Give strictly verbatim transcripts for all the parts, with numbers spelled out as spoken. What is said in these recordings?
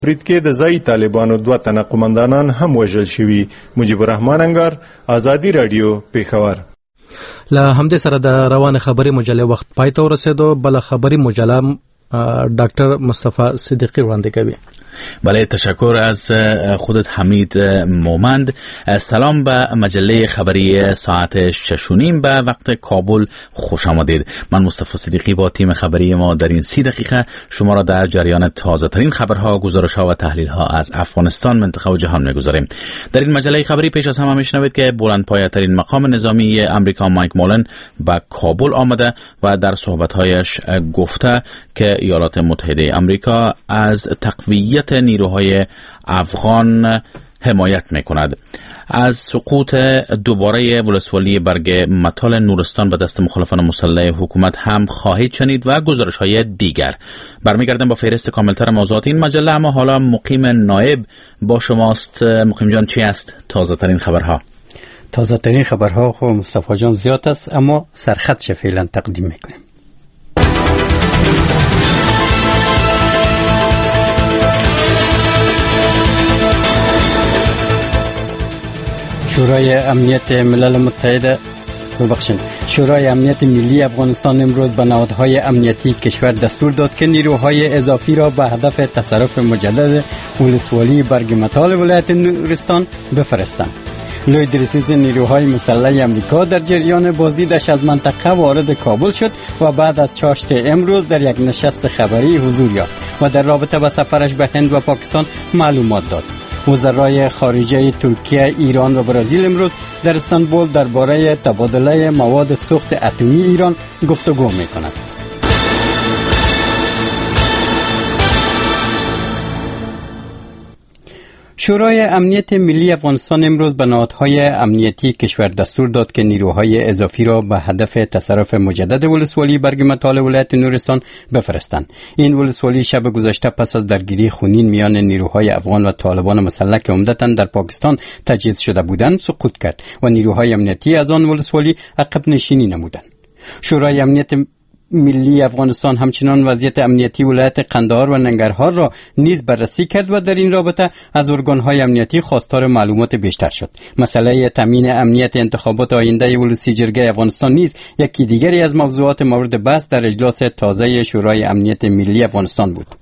برید کې د ځایي طالبانو دوه تنه قومندانان هم وژل شوي. مجيب الرحمن انګار، آزادي رادیو، پیښور. له همدې سره د روانه خبري مجله وخت پای ته ورسېدو. بل خبري مجله ډاکټر مصطفی صدیقی وړاندې کوي. بله، تشکر از خودت حمید مومند. سلام به مجله خبری ساعت شش و نیم به وقت کابل خوش آمدید. من مصطفی صدیقی با تیم خبری ما در این سی دقیقه شما را در جریان تازه ترین خبرها، گزارش‌ها و تحلیل‌ها از افغانستان، منطقه و جهان می‌گذاریم. در این مجله خبری پیش از همه میشنوید که بلندپایه‌ترین مقام نظامی امریکا مایک مولن به کابل آمده و در صحبت‌هایش گفته که ایالات متحده امریکا از تقویت نیروهای افغان حمایت میکند. از سقوط دوباره ولسوالی برگ مطال نورستان به دست مخالفان مسلح حکومت هم خواهید شنید و گزارش های دیگر. برمیگردم با فهرست کاملتر موضوعات این مجله، اما حالا مقیم نایب با شماست. مقیم جان، چی است تازه ترین خبرها؟ تازه ترین خبرها خب مصطفی جان زیاد است، اما سرخطش فعلا تقدیم میکنیم. شورای امنیت ملل متحد ببخشید شورای امنیت ملی افغانستان امروز به نهادهای امنیتی کشور دستور داد که نیروهای اضافی را به هدف تصرف مجدد ولسوالی برگ مطال ولایت نورستان بفرستند. لوی درسیز نیروهای مسلح امریکا در جریان بازدیدش از منطقه وارد کابل شد و بعد از چاشت امروز در یک نشست خبری حضور یافت و در رابطه با سفرش به هند و پاکستان معلومات داد. وزرای خارجه ترکیه، ایران و برزیل امروز در استانبول درباره تبادله مواد سوخت اتمی ایران گفتگو می‌کنند. شورای امنیت ملی افغانستان امروز به نهادهای امنیتی کشور دستور داد که نیروهای اضافی را به هدف تصرف مجدد ولسوالی برگ مطال ولایت نورستان بفرستند. این ولسوالی شب گذشته پس از درگیری خونین میان نیروهای افغان و طالبان مسلح که عمدتاً در پاکستان تجهیز شده بودند سقوط کرد و نیروهای امنیتی از آن ولسوالی عقب نشینی نمودند. شورای امنیت ملی افغانستان همچنان وضعیت امنیتی ولایت قندهار و ننگرهار را نیز بررسی کرد و در این رابطه از ارگان‌های امنیتی خواستار معلومات بیشتر شد. مسئله تامین امنیت انتخابات آینده ولسی جرگه افغانستان نیز یکی دیگری از موضوعات مورد بحث در اجلاس تازه شورای امنیت ملی افغانستان بود.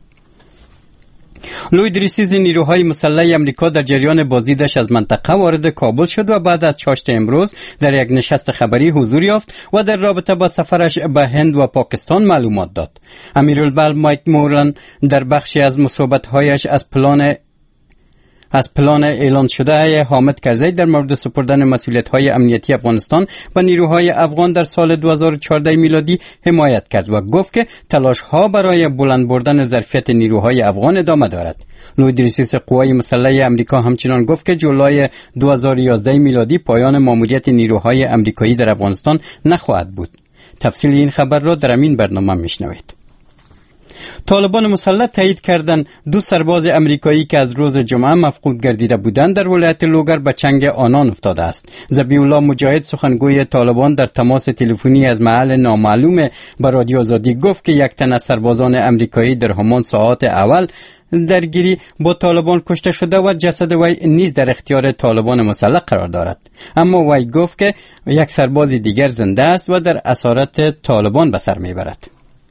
لوی درسیز نیروهای مسلح امریکا در جریان بازدیدش از منطقه وارد کابل شد و بعد از چاشت امروز در یک نشست خبری حضور یافت و در رابطه با سفرش به هند و پاکستان معلومات داد. امیرالملل مایک مولن در بخشی از مصاحبت‌هایش از پلان از پلان اعلان شده حامد کرزی در مورد سپردن مسئولیت‌های امنیتی افغانستان و نیروهای افغان در سال دو هزار و چهارده میلادی حمایت کرد و گفت که تلاش‌ها برای بلند بردن ظرفیت نیروهای افغان ادامه دارد. لوی رئیس قوای مسلح امریکا همچنین گفت که جولای دو هزار و یازده میلادی پایان ماموریت نیروهای امریکایی در افغانستان نخواهد بود. تفصیل این خبر را در این برنامه میشنوید. طالبان مسلح تایید کردند دو سرباز امریکایی که از روز جمعه مفقود گردیده بودند در ولایت لوگر به چنگ آنان افتاده است. ذبیح الله مجاهد سخنگوی طالبان در تماس تلفنی از محل نامعلوم به رادیو آزادی گفت که یک تن از سربازان امریکایی در همان ساعات اول درگیری با طالبان کشته شده و جسد وی نیز در اختیار طالبان مسلح قرار دارد. اما وی گفت که یک سرباز دیگر زنده است و در اسارت طالبان به سر میبرد.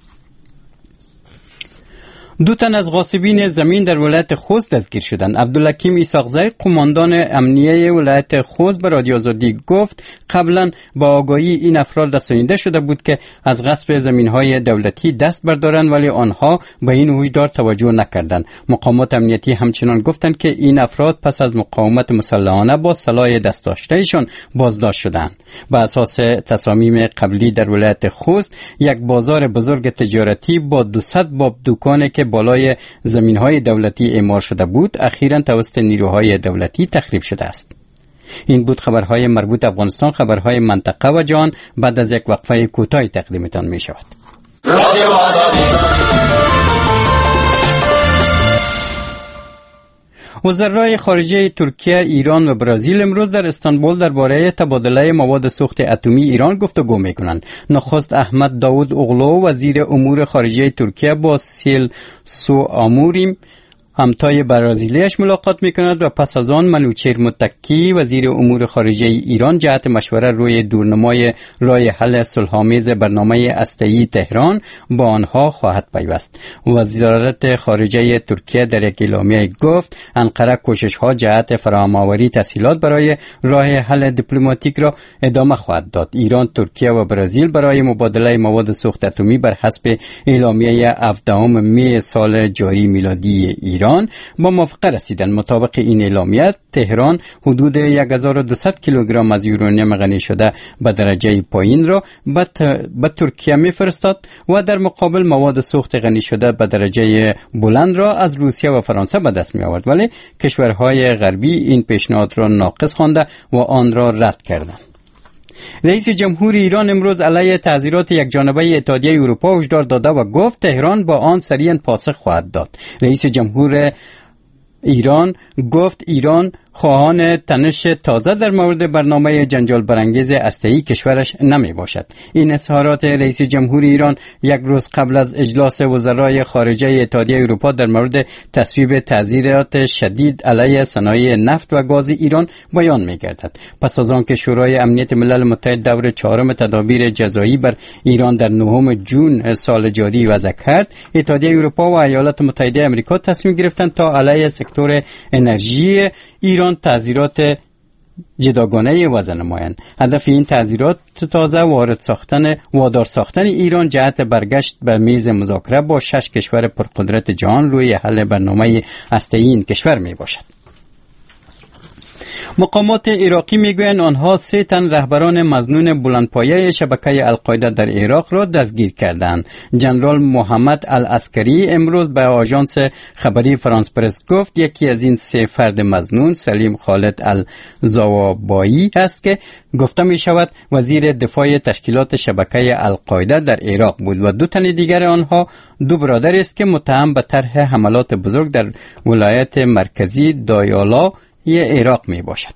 دو تن از غاصبین زمین در ولایت خوست دستگیر شدند. عبدالحکیم ایساقزی قماندان امنیه ولایت خوست به رادیو آزادی گفت قبلا با آگاهی این افراد رسانیده شده بود که از غصب زمین‌های دولتی دست بردارند، ولی آنها به این هشدار توجه نکردند. مقامات امنیتی همچنان گفتند که این افراد پس از مقاومت مسلحانه با سلاح دست داشته‌شان بازداشت شدند. بر اساس تصامیم قبلی در ولایت خوست یک بازار بزرگ تجارتی با دویست باب دکانی که بالای زمین‌های دولتی اعمار شده بود اخیراً توسط نیروهای دولتی تخریب شده است. این بود خبرهای مربوط افغانستان. خبرهای منطقه و جهان بعد از یک وقفه کوتاهی تقدیمتان می شود. وزرای خارجه ترکیه، ایران و برزیل امروز در استانبول درباره تبادله مواد سوخت اتمی ایران گفتگو می‌کنند. نخست احمد داود اوغلو وزیر امور خارجه ترکیه با سیل سو آموریم همتای برازیلیش ملاقات میکند و پس از آن منوچهر متکی وزیر امور خارجه ایران جهت مشوره روی دورنمای راه حل صلح‌آمیز برنامه هسته‌ای تهران با آنها خواهد پیوست. وزارت خارجه ترکیه در یک اعلامیه گفت انقره کوشش‌ها جهت فراهم‌آوری تسهیلات برای راه حل دیپلماتیک را ادامه خواهد داد. ایران، ترکیه و برزیل برای مبادله مواد سوخت اتمی بر حسب اعلامیه هفدهم می سال جاری میلادی ایران با موافقه رسیدند. مطابق این اعلامیه تهران حدود هزار و دویست کیلوگرم از یورانیم غنی شده به درجه پایین را به ترکیه میفرستاد و در مقابل مواد سوخت غنی شده به درجه بلند را از روسیه و فرانسه به دست می آورد، ولی کشورهای غربی این پیشنهاد را ناقص خوانده و آن را رد کردند. رئیس جمهور ایران امروز علیه تعزیرات یکجانبه اتحادیه اروپا هشدار داده و گفت تهران با آن سریعا پاسخ خواهد داد. رئیس جمهور ایران گفت ایران خواهان تنش تازه در مورد برنامه جنجال برانگیز هسته‌ای کشورش نمی باشد. این اظهارات رئیس جمهور ایران یک روز قبل از اجلاس وزرای خارجه اتحادیه اروپا در مورد تصویب تعزیرات شدید علیه صنایع نفت و گاز ایران بیان می گردد. پس از آنکه شورای امنیت ملل متحد دور چهارم تدابیر جزایی بر ایران در نهم جون سال جاری وضع کرد، اتحادیه اروپا و ایالات متحده آمریکا تصمیم گرفتند تا علیه سکتور انرژی ایران تعزیرات جداگانه وضع نمایند. هدف این تعزیرات تازه وارد ساختن وادار ساختن ایران جهت برگشت به میز مذاکره با شش کشور پرقدرت جهان روی حل برنامه هسته‌ای این کشور می باشد. مقامات عراقی میگویند آنها سه تن رهبران مظنون بلندپایه شبکه القاعده در عراق را دستگیر کردند. جنرال محمد العسکری امروز به آژانس خبری فرانس پرس گفت یکی از این سه فرد مظنون سلیم خالد الزوابایی است که گفته می شود وزیر دفاع تشکیلات شبکه القاعده در عراق بود و دو تن دیگر آنها دو برادر است که متهم به طرح حملات بزرگ در ولایت مرکزی دایالا عراق می باشد.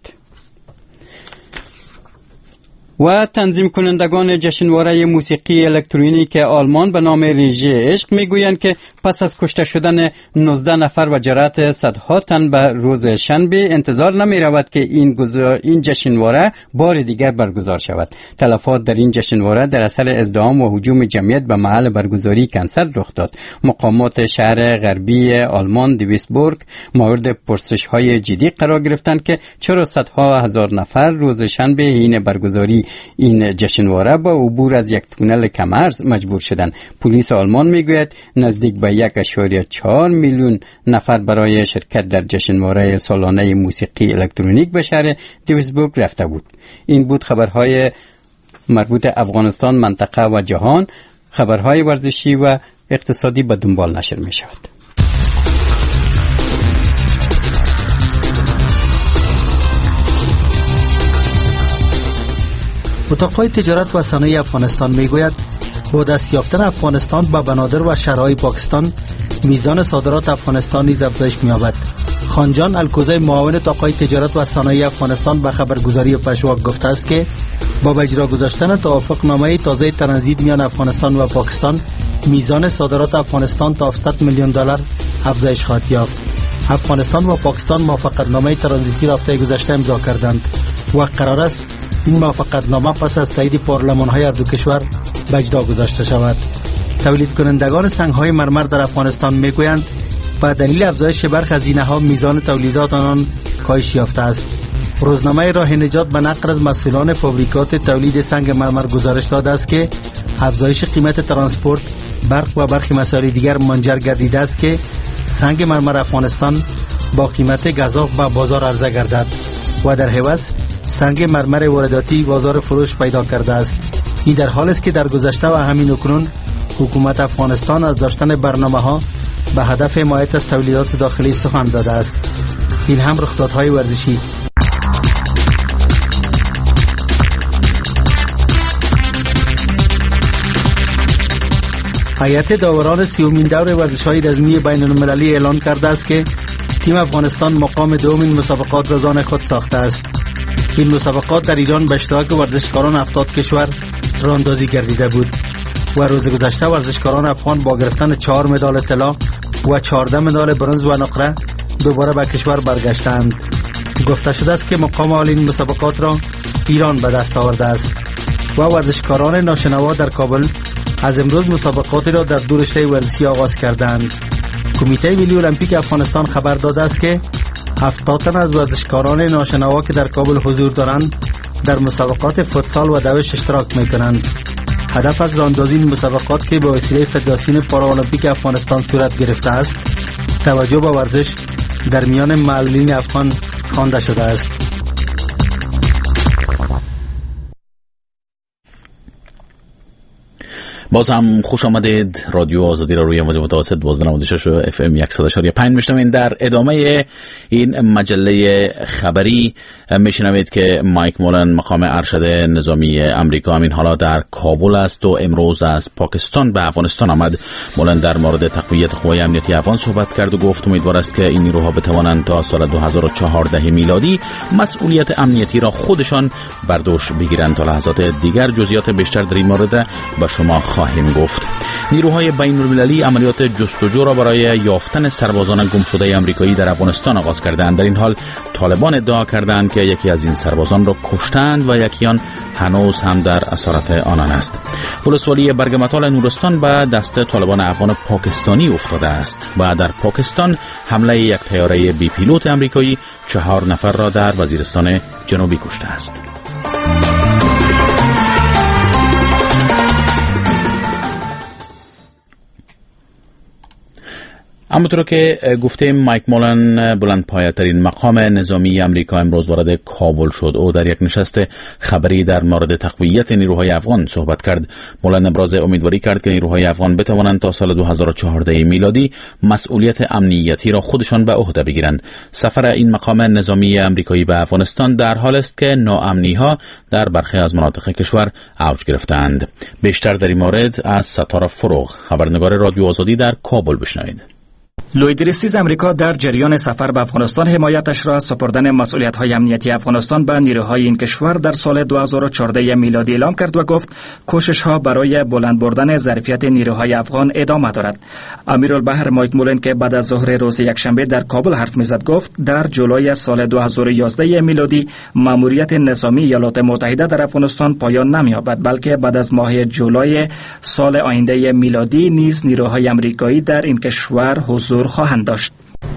و تنظیم کنندگان جشنواره موسیقی الکترونیک آلمان به نام ریژه عشق میگویند که پس از کشته شدن نوزده نفر و جراحت صدها تن به روز شنبه انتظار نمی رود که این گزار... این جشنواره بار دیگر برگزار شود. تلفات در این جشنواره در اثر ازدحام و هجوم جمعیت به محل برگزاری کنسل رخ داد. مقامات شهر غربی آلمان دویسبورگ مورد پرسش های جدی قرار گرفتند که چرا صدها هزار نفر روز شنبه حین برگزاری این جشنواره با عبور از یک تونل کم‌ارز مجبور شدند. پلیس آلمان میگوید نزدیک به یک و چهار میلیون نفر برای شرکت در جشنواره سالانه موسیقی الکترونیک به شهر دویسبورگ رفته بود. این بود خبرهای مربوط افغانستان، منطقه و جهان. خبرهای ورزشی و اقتصادی به دنبال نشر می شود. اتاق‌های تجارت و صنایع افغانستان میگوید با دست یافتن افغانستان به بنادر و شهرهای پاکستان میزان صادرات افغانستان نیز افزایش می‌یابد. خانجان الکوزی معاون اتاق‌های تجارت و صنایع افغانستان به خبرگزاری پشواک گفته است که با به اجرا گذاشتن توافقنامه تازه ترانزیت میان افغانستان و پاکستان میزان صادرات افغانستان تا هفتصد میلیون دلار افزایش خواهد یافت. افغانستان و پاکستان موافقتنامه ترانزیتی را هفته گذشته امضا کردند و قرار است این موافقتنامه پس از تایید پارلمان‌های هر دو کشور به اجرا گذاشته شود. تولید کنندگان سنگ‌های مرمر در افغانستان میگویند به دلیل افزایش برخی از اینها میزان تولیدات آنان کاهش یافته است. روزنامه راه نجات به نقل از مسئولان فابریکات تولید سنگ مرمر گزارش داده است که افزایش قیمت ترانسپورت، برق و برخی مسائل دیگر منجر گردیده است که سنگ مرمر افغانستان با قیمت گزاف به بازار عرضه گردد و در عوض سنگ مرمر وارداتی بازار فروش پیدا کرده است. این در حالی است که در گذشته و همین اکنون حکومت افغانستان از داشتن برنامه‌ها به هدف حمایت از تولیدات داخلی سخن زده است. این هم رخدادهای ورزشی. هیئت داوران سیومین دور ورزش‌های رزمی بین‌المللی اعلان کرده است که تیم افغانستان مقام دوم این مسابقات را زان خود ساخته است. این مسابقات در ایران به اشتراک ورزشکاران هفتاد کشور راه‌اندازی گردیده بود و روز گذشته ورزشکاران افغان با گرفتن چهار مدال طلا و چهارده مدال برنز و نقره دوباره به کشور برگشتند. گفته شده است که مقام عالی این مسابقات را ایران به دست آورده است و ورزشکاران ناشنوا در کابل از امروز مسابقاتی را در دو رشته ورزشی آغاز کردند. کمیته ملی المپیک افغانستان خبر داده است که هفتاد تن از ورزشکاران ناشنوا که در کابل حضور دارند در مسابقات فوتسال و دوش اشتراک می‌کنند. هدف از راهاندازی این مسابقات که به وسیله فدراسیون پارالمپیک افغانستان صورت گرفته است، توجه به ورزش در میان معلولین افغان خوانده شده است. باز هم خوش آمدید. رادیو آزادی را روی موج متوسط دوازده و شش اف ام صد و چهار و پنج میشنوید. در ادامه این مجله خبری میشنوید که مایک مولن مقام ارشد نظامی امریکا همین حالا در کابل است و امروز از پاکستان به افغانستان آمد. مولن در مورد تقویت قوای امنیتی افغان صحبت کرد و گفت امیدوار است که این نیروها بتوانند تا سال دو هزار و چهارده میلادی مسئولیت امنیتی را خودشان بر دوش بگیرند. تا لحظات دیگر جزئیات بیشتر در این مورد به شما خواهیم گفت. نیروهای بین المللی عملیات جستجو را برای یافتن سربازان گم شده آمریکایی در افغانستان آغاز کردند. در این حال طالبان ادعا کردند که یکی از این سربازان را کشتند و یکی آن هنوز هم در اسارت آنان است. ولسوالی برگمتال نورستان به دست طالبان افغان پاکستانی افتاده است و در پاکستان حمله یک طیاره بی پیلوت آمریکایی چهار نفر را در وزیرستان جنوبی کشته است. همونطور که گفتیم مایک مولن بلندپایه‌ترین مقام نظامی امریکا امروز وارد کابل شد. او در یک نشست خبری در مورد تقویت نیروهای افغان صحبت کرد. مولن ابراز امیدواری کرد که نیروهای افغان بتوانند تا سال دو هزار و چهارده میلادی مسئولیت امنیتی را خودشان به عهده بگیرند. سفر این مقام نظامی امریکایی به افغانستان در حال است که ناامنی‌ها در برخی از مناطق کشور اوج گرفتند. بیشتر در این مورد از ستاره فروغ، خبرنگار رادیو آزادی در کابل بشنوید. لوید ریستیز امریکا در جریان سفر به افغانستان حمایتش را از سپردن مسئولیت‌های امنیتی افغانستان به نیروهای این کشور در سال دو هزار و چهارده میلادی اعلام کرد و گفت کوشش‌ها برای بلند بردن ظرفیت نیروهای افغان ادامه دارد. امیرالبحر مایک مولن که بعد از ظهر روز یکشنبه در کابل حرف می‌زد گفت در جولای سال دو هزار و یازده میلادی مأموریت نظامی ایالات متحده در افغانستان پایان نمی‌یابد، بلکه بعد از ماه جولای سال آینده میلادی نیز نیروهای آمریکایی در این کشور حضور خواهند داشت.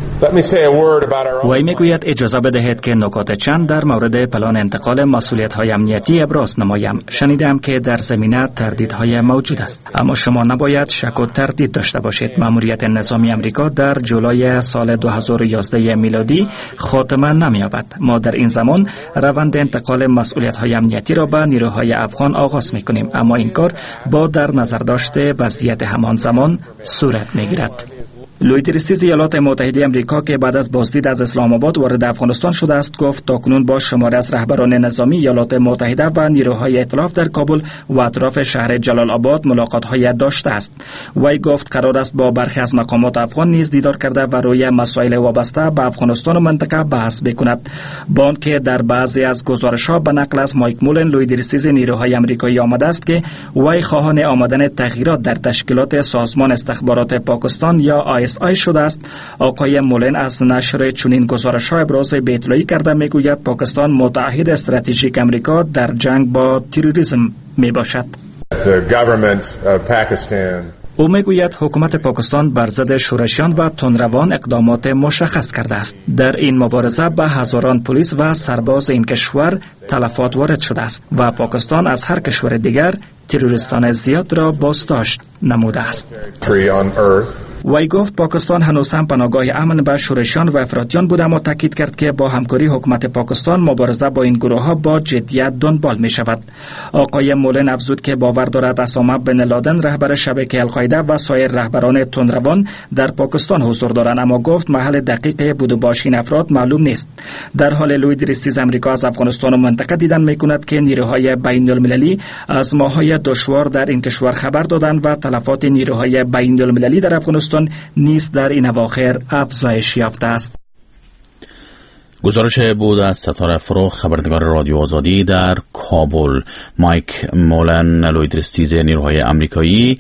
وی میگوید اجازه بدهید که نکات چند در مورد پلان انتقال مسئولیت‌های امنیتی ابراز نمایم. شنیدم که در زمینه تردیدهای موجود است، اما شما نباید شک و تردید داشته باشید. مأموریت نظامی امریکا در جولای سال دو هزار و یازده میلادی خاتمه نمی‌یابد. ما در این زمان روند انتقال مسئولیت‌های امنیتی را به نیروهای افغان آغاز می‌کنیم، اما این کار با در نظر داشته وضعیت همان زمان صورت می‌گیرد. لوید ریستیز ایالات متحده آمریکا که بعد از بازدید از اسلام آباد وارد افغانستان شده است گفت تاکنون با شماری از رهبران نظامی ایالات متحده و نیروهای ائتلاف در کابل و اطراف شهر جلال آباد ملاقات‌های داشته است. وی گفت قرار است با برخی از مقامات افغان نیز دیدار کرده و روی مسائل وابسته به افغانستان و منطقه بحث بکند. با آنکه در بعضی از گزارش‌ها به نقل از مایک مولن لوید ریستیز نیروهای آمریکایی آمده است که وی خواهان آمدن تغییرات در تشکیلات سازمان استخبارات پاکستان یا آی اس آی شده است، آقای مولن از نشر چنین گزارش‌ها ابراز بی‌اطلاعی کرده میگوید پاکستان متعهد استراتژیک امریکا در جنگ با تروریسم میباشد. او میگوید حکومت پاکستان بر ضد شورشیان و تندروان اقدامات مشخص کرده است. در این مبارزه به هزاران پلیس و سرباز این کشور تلفات وارد شده است و پاکستان از هر کشور دیگر تروریستان زیاد را بازداشت نموده است. وی گفت پاکستان هنوز هم پناهگاه امن به شورشیان و افراطیان بوده، اما تاکید کرد که با همکاری حکومت پاکستان مبارزه با این گروه ها با جدیت دنبال می شود. آقای مولن افزود که باور دارد اسامه بن لادن رهبر شبکه القاعده و سایر رهبران تندروان در پاکستان حضور دارند، اما گفت محل دقیق بود و باش این افراد معلوم نیست. در حال لوید ریستیز امریکا از افغانستان و منطقه دیدن می کند که نیروهای بین المللی از ماه‌های دشوار در این کشور خبر دادند و تلفات نیروهای بین المللی در افغانستان نیز در این اواخر افزایش یافته است. گزارش بود از ستاره فروغ، خبرنگار رادیو آزادی در کابل. مایک مولن لوید ریستیز نیروهای آمریکایی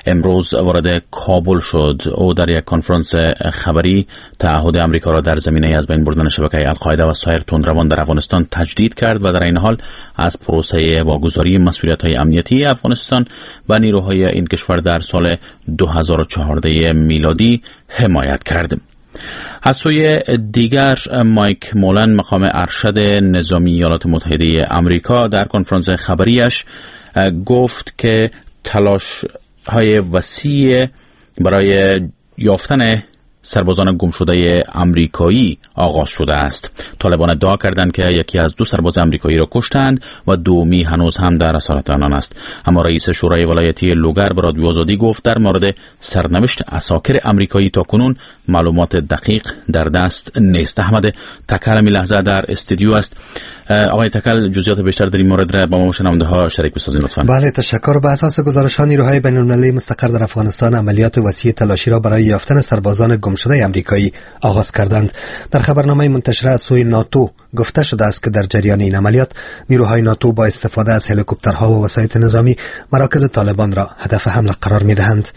امروز وارد کابل شد. او در یک کنفرانس خبری تعهد امریکا را در زمینه از بین بردن شبکه القاعده و سایر تندروان در افغانستان تجدید کرد و در این حال از پروسه واگذاری مسئولیت‌های امنیتی افغانستان و نیروهای این کشور در سال دو هزار و چهارده میلادی حمایت کرد. از سوی دیگر مایک مولن مقام ارشد نظامی ایالات متحده امریکا در کنفرانس خبریش گفت که تلاش های وسیع برای یافتن سربازان گمشده امریکایی آغاز شده است. طالبان ادعا کردند که یکی از دو سرباز امریکایی را کشتند و دومی هنوز هم در اسارت آنان است. اما رئیس شورای ولایتی لوگر به رادیو آزادی گفت در مورد سرنوشت اساکر امریکایی تا کنون معلومات دقیق در دست نیست. احمد تکل می لحظه در استودیو است. آقای تکل، جزئیات بیشتر در این مورد را با ما شنونده ها شریک بسازید لطفاً. بله، تشکر. به اساس گزارش ها نیروهای بین المللی مستقر در افغانستان عملیات وسیع تلاشی را برای یافتن سربازان گمشده امریکایی آغاز کردند. در خبرنامه منتشره از سوی ناتو گفته شده است که در جریان این عملیات نیروهای ناتو با استفاده از هلیکوپترها و وسایط نظامی مراکز طالبان را هدف حمله قرار می‌دهند.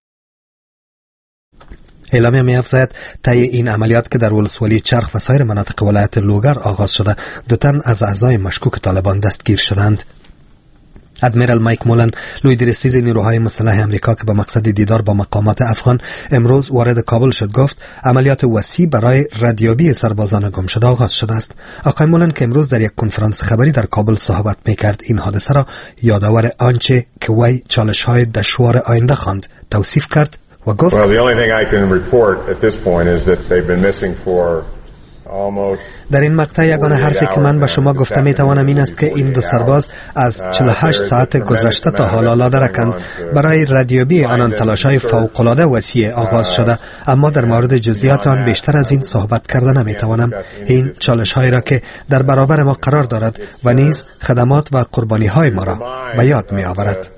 اعلامیه می‌افزاید طی این عملیات که در ولسوالی چرخ و سایر مناطق ولایت لوگر آغاز شده، دو تن از اعضای مشکوک طالبان دستگیر شدند. ادمیرال مایک مولن، لوی درستیز نیروهای مسلح امریکا که به مقصد دیدار با مقامات افغان امروز وارد کابل شد، گفت عملیات وسیع برای ردیابی سربازان گمشده آغاز شده است. آقای مولن که امروز در یک کنفرانس خبری در کابل صحبت می‌کرد، این حادثه را یادآور آنچه که وی چالش‌های دشوار آینده خواند توصیف کرد و گفت well, the only thing I can report at this point is that they've been missing for در این مقطع یگانه حرفی که من به شما گفته می توانم این است که این دو سرباز از چهل و هشت ساعت گذشته تا حالا لادرکند. برای ردیابی آنان تلاش‌های فوق‌العاده وسیع آغاز شده، اما در مورد جزئیات آن بیشتر از این صحبت کرده نمی توانم. این چالش‌هایی را که در برابر ما قرار دارد و نیز خدمات و قربانی‌های ما را به یاد می آورد.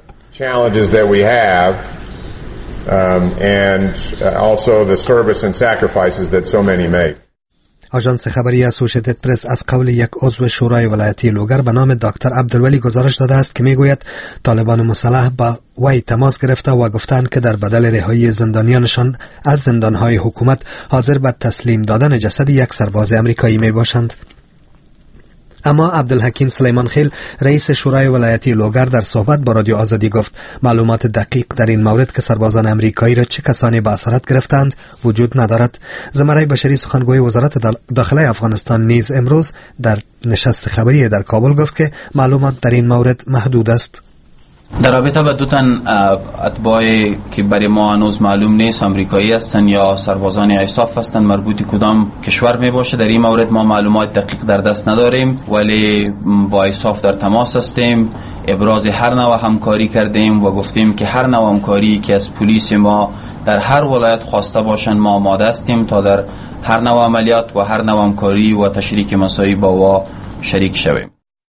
آژانس خبری اسوسییتد پرس از قول یک عضو شورای ولایتی لوگر به نام دکتر عبدالولی گزارش داده است که میگوید طالبان مسلح با وی تماس گرفته و گفتند که در بدل رهایی زندانیانشان از زندانهای حکومت حاضر به تسلیم دادن جسد یک سرباز امریکایی می باشند. اما عبدالحکیم سلیمان خیل، رئیس شورای ولایتی لوگر، در صحبت با رادیو آزادی گفت معلومات دقیق در این مورد که سربازان امریکایی را چه کسانی به اسارت گرفتند وجود ندارد. زمره بشری سخنگوی وزارت داخلی افغانستان نیز امروز در نشست خبری در کابل گفت که معلومات در این مورد محدود است. در رابطه با دو تن اتباعی که برای ما هنوز معلوم نیست امریکایی هستند یا سربازان ایساف هستند، مربوط کدام کشور می باشه، در این مورد ما معلومات دقیق در دست نداریم، ولی با ایساف در تماس هستیم. ابراز هر نوع همکاری کردیم و گفتیم که هر نوع همکاری که از پلیس ما در هر ولایت خواسته باشند ما آماده هستیم تا در هر نوع عملیات و هر نوع همکاری و تشریک مساعی با وا شریک شویم.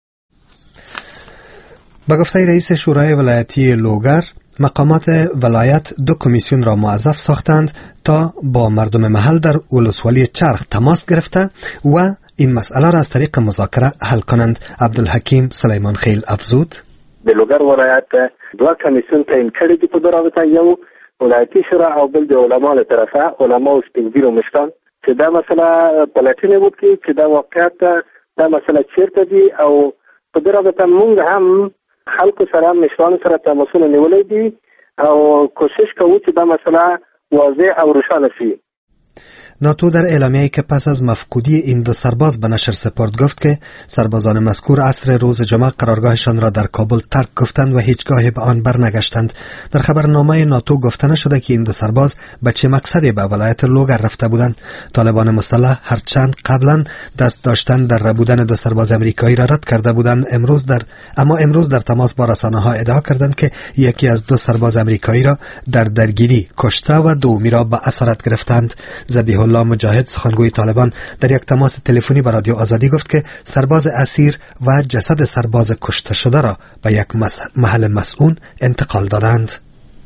با گفته رئیس شورای ولایتی لوگر، مقامات ولایت دو کمیسیون را موظف ساختند تا با مردم محل در ولسوالی چرخ تماس گرفته و این مسئله را از طریق مذاکره حل کنند. عبدالحکیم سلیمان خیل افزود: د لوگر ولایت دو کمیسیون تعیین کړي دي په دې رابطه، یو ولایتي شورا او بل د علماو له طرفه علماو سپینګیرو مشتان چې دا مسله پلټنه وکړي چې دا واقعیت دا مسله چیرته دي او په دې رابطه موږ هم خلکو سره مشرانو سره تماسونه نیولې دي او کوشش کوو چې دا مسله واضح او روښانه شي. ناتو در اعلامیه‌ای که پس از مفقودی این دو سرباز به نشر سپرد گفت که سربازان مذکور عصر روز جمعه قرارگاهشان را در کابل ترک گفتند و هیچگاه به آن برنگشتند. در خبرنامه ناتو گفته نشده که این دو سرباز به چه مقصدی به ولایت لوگر رفته بودند. طالبان مسلح هرچند قبلا دست داشتن در ربودن دو سرباز امریکایی را رد کرده بودند، امروز در اما امروز در تماس با رسانه‌ها ادعا کردند که یکی از دو سرباز امریکایی را در درگیری کشته و دومی را به اسارت گرفتند. ذبیح الله مجاهد، سخنگوی طالبان، در یک تماس تلفنی با رادیو آزادی گفت که سرباز اسیر و جسد سرباز کشته شده را به یک محل مسئول انتقال دادند.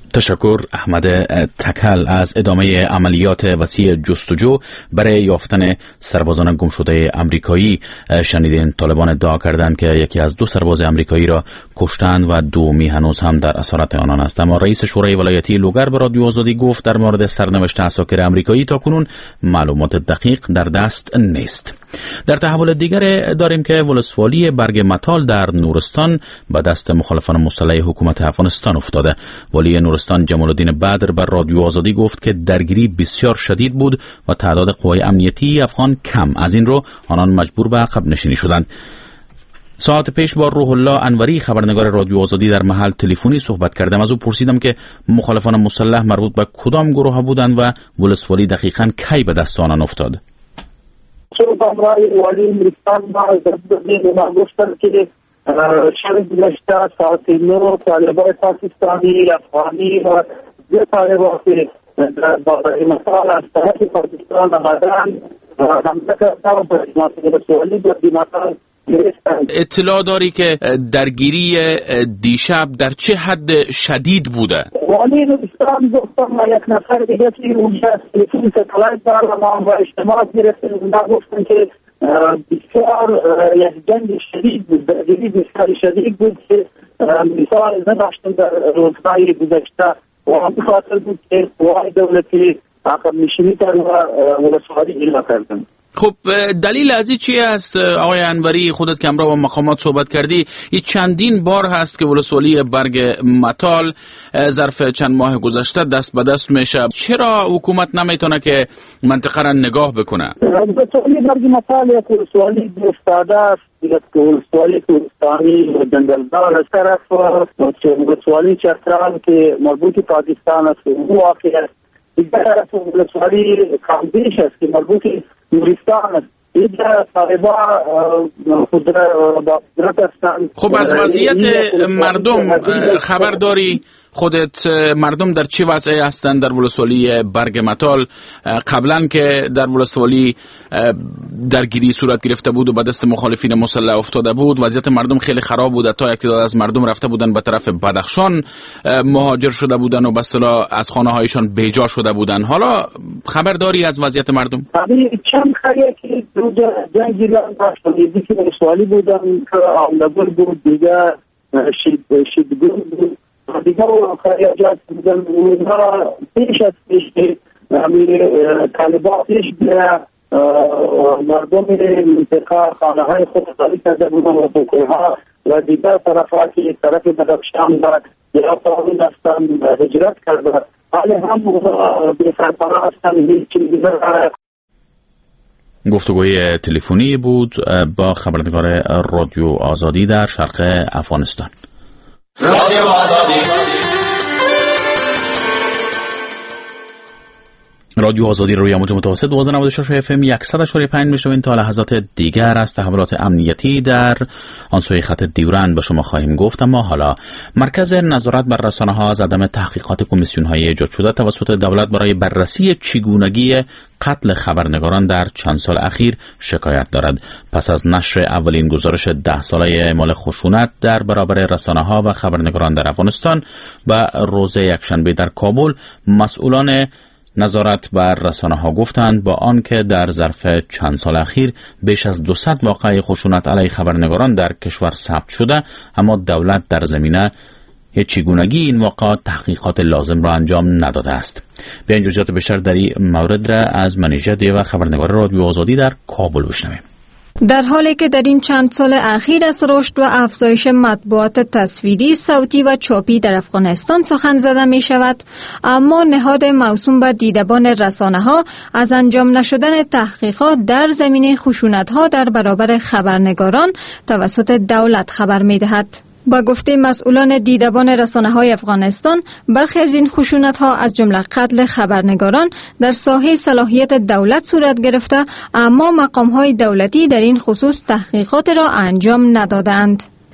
تشکر احمد تکل. از ادامه عملیات وسیع جستجو برای یافتن سربازان گمشده امریکایی شنیدین طالبان ادعا کردند که یکی از دو سرباز امریکایی را کشتند و دومی هنوز هم در اسارت آنان است. اما رئیس شورای ولایتی لوگر به رادیو آزادی گفت در مورد سرنوشت عساکر امریکایی تاکنون معلومات دقیق در دست نیست. در تحول دیگر داریم که ولسوالی برگ متال در نورستان به دست مخالفان مسلح حکومت افغانستان افتاده. والی نورستان جمال الدین بدر بر رادیو آزادی گفت که درگیری بسیار شدید بود و تعداد قوای امنیتی افغان کم، از این رو آنان مجبور به عقب نشینی شدند. ساعت پیش با روح الله انوری خبرنگار رادیو آزادی در محل تلفنی صحبت کردم. از او پرسیدم که مخالفان مسلح مربوط به کدام گروه ها بودند و ولسوالی دقیقاً کی به دست آنان افتاد. برای والی نورستان ما ما گفتن که شب گذشته ساعت نو طالبان پاکستانی افغانی و دو طالبان که در برگ متال از طرف پاکستان آمدند حمله کردند و ولسوالی برگ متال. اطلاع داری که درگیری دیشب در چه حد شدید بوده؟ والی نورستان گفتم و یک نفر دیگه که اونجا تلفن ستلایت دار و ما با اجتماع گرفتیم اونجا گفتن که بسیار یک جنگ شدید بود، درگیری بسیار شدید بود که مثال نداشتن در روزهای گذشته و همین خاطر بود که قوای دولتی عقب نشینی کرد و ولسوالی اعلام کردن. خب دلیل از این چی است آقای انوری؟ خودت که همراه با مقامات صحبت کردی، این چندین بار هست که ولسوالی برگ متال ظرف چند ماه گذشته دست به دست میشه. چرا حکومت نمیتونه که منطقه را نگاه بکنه؟ ولسوالی برگ متال یک ولسوالی دوستاده است، یک ولسوالی کوهستانی و جنگلدار از طرف ولسوالی چترال که مربوط پاکستان است و واقع است. دیگر طرف ولسوالی کامبیش است که مربوط نورستان است. خب از وضعیت مردم خبر داری؟ خودت مردم در چه وضعی هستند در ولسوالی برگ متال؟ قبلا که در ولسوالی درگیری صورت گرفته بود و به دست مخالفین مسلح افتاده بود، وضعیت مردم خیلی خراب بود. تا یک تعداد از مردم رفته بودن به طرف بدخشان مهاجر شده بودن و به اصطلاح از خانه هایشان بیجا شده بودن. حالا خبر داری از وضعیت مردم؟ چند خیلی که دو جنگی داشتن، یکی ولسوالی بودن که آمدگل بود، دیگه شیدگل بود، دیگر خیاجات بودن. اونها پیش از پیش طالبان پیش بره مردم منطقه خانه های خود خالی کرده بودن و بکرها و دیگر طرف ها که طرف بدخشان و یا تاوین هستن هجرت کرده. حالی هم به سرپناه هستن هیچ چیزی نرده. گفتگوی تلفنی بود با خبرنگار رادیو آزادی در شرق افغانستان. رادیو آزادی رادیو آزادی روی موج متوسط دوازده نود و شش اف ام صد و چهار و پنج میشنوین. تا لحظات دیگر از تحولات امنیتی در آن سوی خط دیورند به شما خواهیم گفت. اما حالا مرکز نظارت بر رسانه‌ها از عدم تحقیقات کمیسیون‌های ایجاد شده توسط دولت برای بررسی چگونگی قتل خبرنگاران در چند سال اخیر شکایت دارد. پس از نشر اولین گزارش ده ساله اعمال خشونت در برابر رسانه‌ها و خبرنگاران در افغانستان و روز یکشنبه در کابل، مسئولان نظارت بر رسانه‌ها گفتند با آنکه در ظرف چند سال اخیر بیش از دویست واقعه خشونت علیه خبرنگاران در کشور ثبت شده، اما دولت در زمینه چگونگی این واقعات تحقیقات لازم را انجام نداده است. بیاین جزئیات بیشتر در این مورد را از منیژه دیو خبرنگار رادیو آزادی در کابل بشنویم. در حالی که در این چند سال اخیر از رشد و افزایش مطبوعات تصویری، صوتی و چاپی در افغانستان سخن زده می شود، اما نهاد موسوم به دیدبان رسانه ها از انجام نشدن تحقیقات در زمینه خشونت ها در برابر خبرنگاران توسط دولت خبر می دهد. با گفته مسئولان دیدبان رسانه‌های افغانستان، برخی از این خشونت‌ها از جمله قتل خبرنگاران در ساحه صلاحیت دولت صورت گرفته، اما مقام‌های دولتی در این خصوص تحقیقات را انجام ندادند.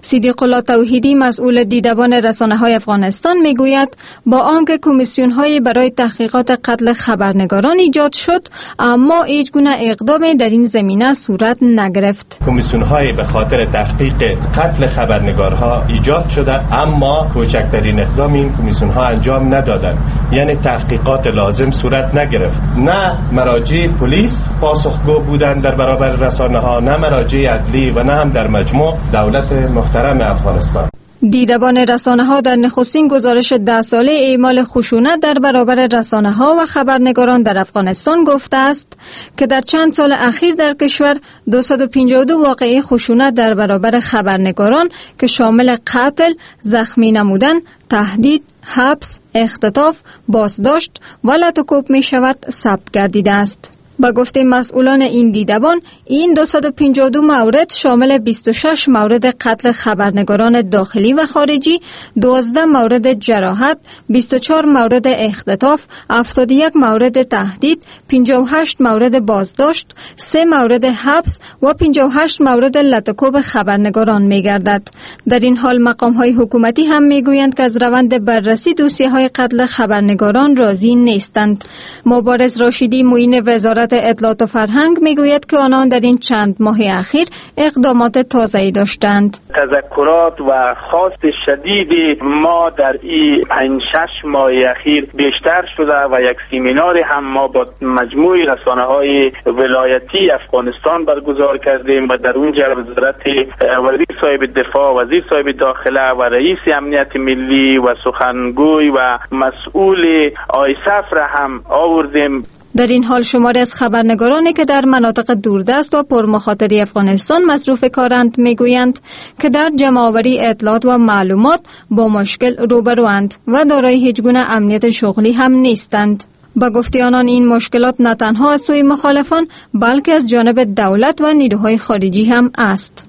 صدیق الله توحیدی مسئول دیدبان رسانه‌های افغانستان میگوید با آنکه کمیسیون‌های برای تحقیقات قتل خبرنگاران ایجاد شد اما هیچ گونه اقدامی در این زمینه صورت نگرفت. کمیسیون‌های به خاطر تحقیق قتل خبرنگارها ایجاد شده اما کوچکترین اقدام این کمیسیون‌ها انجام ندادند، یعنی تحقیقات لازم صورت نگرفت. نه مراجع پلیس پاسخگو بودند در برابر رسانه‌ها، نه مراجع عدلی و نه هم در مجموع دولت محترم افغانستان. دیدبان رسانه‌ها در نخستین گزارش ده ساله اعمال خشونت در برابر رسانه‌ها و خبرنگاران در افغانستان گفته است که در چند سال اخیر در کشور دویست و پنجاه و دو واقعه خشونت در برابر خبرنگاران که شامل قتل، زخمی نمودن، تهدید، حبس، اختطاف، بازداشت و لطوکوب می شود ثبت گردیده است. با گفته مسئولان این دیدبان، این دویست و پنجاه و دو مورد شامل بیست و شش مورد قتل خبرنگاران داخلی و خارجی، دوازده مورد جراحت، بیست و چهار مورد اختطاف، هفتاد و یک مورد تهدید، پنجاه و هشت مورد بازداشت، سه مورد حبس و پنجاه و هشت مورد لطوکوب خبرنگاران می‌گردد. در این حال مقام‌های حکومتی هم می‌گویند که از روند بررسی دوسیه‌های قتل خبرنگاران راضی نیستند. مبارز راشدی معین وزارت اطلاعات و فرهنگ میگوید که آنان در این چند ماه اخیر اقدامات تازه‌ای داشتند. تذکرات و خواست شدید ما در این پنج شش ماه اخیر بیشتر شده و یک سمینار هم ما با مجموع رسانه‌های ولایتی افغانستان برگزار کردیم و در اونجا وزارت وزیر صاحب دفاع، وزیر صاحب داخله و رئیس امنیت ملی و سخنگوی و مسئول آیسف را هم آوردیم. در این حال شماری از خبرنگارانی که در مناطق دوردست و پرمخاطری افغانستان مصروف کارند میگویند که در جمع‌آوری اطلاعات و معلومات با مشکل روبروند و دارای هیچ گونه امنیت شغلی هم نیستند. با گفته آنان این مشکلات نه تنها از سوی مخالفان بلکه از جانب دولت و نیروهای خارجی هم است.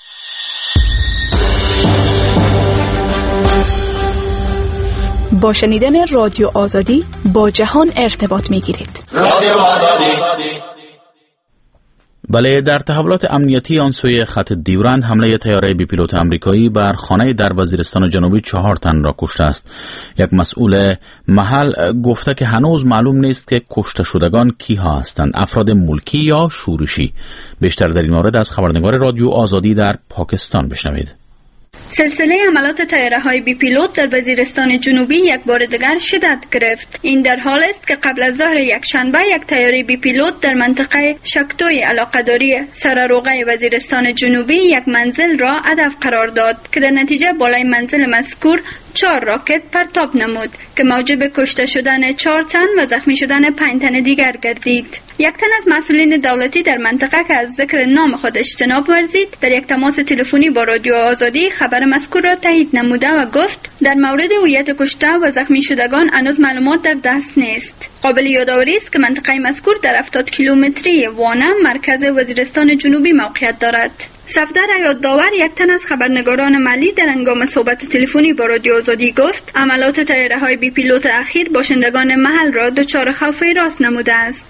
با شنیدن رادیو آزادی با جهان ارتباط می‌گیرید. رادیو آزادی. بله، در تحولات امنیتی آن سوی خط دیورند حمله طیاره بی پیلوت آمریکایی بر خانه در وزیرستان جنوبی چهار تن را کشته است. یک مسئول محل گفته که هنوز معلوم نیست که کشته شدگان کیها هستند، افراد ملکی یا شورشی. بیشتر در این مورد از خبرنگار رادیو آزادی در پاکستان بشنوید. سلسله عملات طیاره‌های بی پیلوت در وزیرستان جنوبی یک بار دیگر شدت گرفت. این در حال است که قبل از ظهر یک شنبه یک طیاره بی پیلوت در منطقه شکتوی علاقه‌داری سراروغه وزیرستان جنوبی یک منزل را هدف قرار داد که در نتیجه بالای منزل مذکور چهار راکت پرتاب نمود که موجب کشته شدن چهار تن و زخمی شدن پنج تن دیگر گردید. یک تن از مسئولین دولتی در منطقه که از ذکر نام خود اجتناب ورزید در یک تماس تلفنی با رادیو آزادی خبر مذکور را تایید نموده و گفت در مورد هویت کشته و زخمی شدگان هنوز معلومات در دست نیست. قابل یادآوری است که منطقه مذکور در هفتاد کیلومتری وانه مرکز وزیرستان جنوبی موقعیت دارد. صفدر حیات داور یک تن از خبرنگاران ملی در هنگام صحبت تلفنی با رادیو آزادی گفت عملات طیاره‌های بی پیلوت اخیر باشندگان محل را دچار خوف راست نموده است.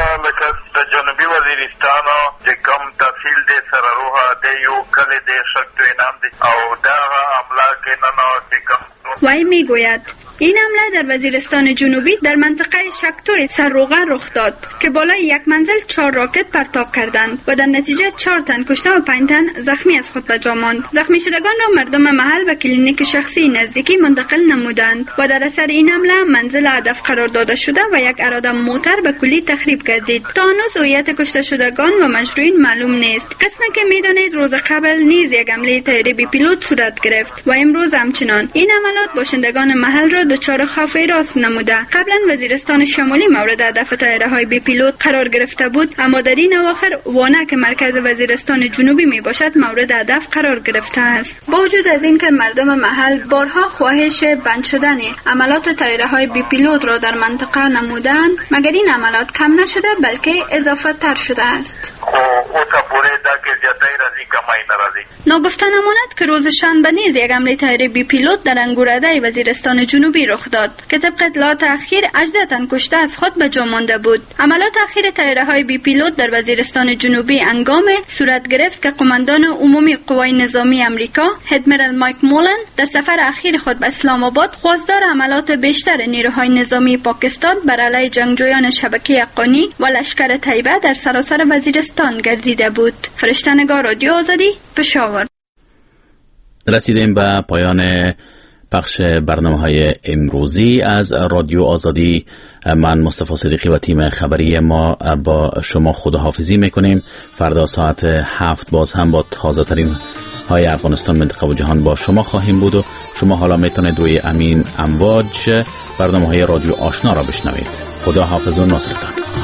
در جنوبی وزیرستان د کم تحصیل د سراروها د یو کلی د شکتوی نام دی او دا عمله کې نه نو کم وای میگوید این حمله در وزیرستان جنوبی در منطقه شکتوی سرروغه رخ داد که بالای یک منزل چهار راکت پرتاب کردند و در نتیجه چهار تن کشته و پنج تن زخمی از خود به جا ماند. زخمی شدگان را مردم محل به کلینیک شخصی نزدیکی منتقل نمودند و در اثر این حمله منزل هدف قرار داده شده و یک اراده موتر به کلی تخریب گردید. تا هنوز هویت کشته شدگان و مجروحین معلوم نیست. قسمی که میدانید روز قبل نیز یک حمله طیاره بی پیلوت صورت گرفت و امروز همچنان. این عملات باشندگان محل را دچار خوف راست نموده. قبلا وزیرستان شمالی مورد هدف طیاره‌های بی پیلوت قرار گرفته بود، اما در این اواخر وانه که مرکز وزیرستان جنوبی می باشد مورد هدف قرار گرفته است. با وجود از اینکه مردم محل بارها خواهش بند شدن عملات طیاره‌های بی پیلوت را در منطقه نمودند، مگر این عملات کم نشده بلکه اضافه تر شده است. او تا پوره دا کې زیاتای راځي کمای نرازی. ناگفته نماند که روز شنبه نیز یک حمله طیاره بی پیلوت در انگورده وزیرستان جنوبی رخ داد که طبق اطلاعات اخیر هجده تن کشته از خود به جا مانده بود. عملیات اخیر طیاره های بی پیلوت در وزیرستان جنوبی انگام صورت گرفت که قماندان عمومی قوای نظامی امریکا ادمیرال مایک مولن در سفر اخیر خود به اسلام آباد خواستار عملیات بیشتر نیروهای نظامی پاکستان بر علیه جنگجویان شبکه حقانی و لشکر طیبه در سراسر وزیرستان گردیده بود. فرشته‌نگار رادیو آزادی، پشاور. رسیدیم به پایان پخش برنامه‌های امروزی از رادیو آزادی. من مصطفی صدیقی و تیم خبری ما با شما خداحافظی میکنیم. فردا ساعت هفت باز هم با تازه ترین های افغانستان، منطقه و جهان با شما خواهیم بود و شما حالا میتونید روی امین امواج برنامه های رادیو آشنا را بشنوید. خدا حافظ و ناصرتان.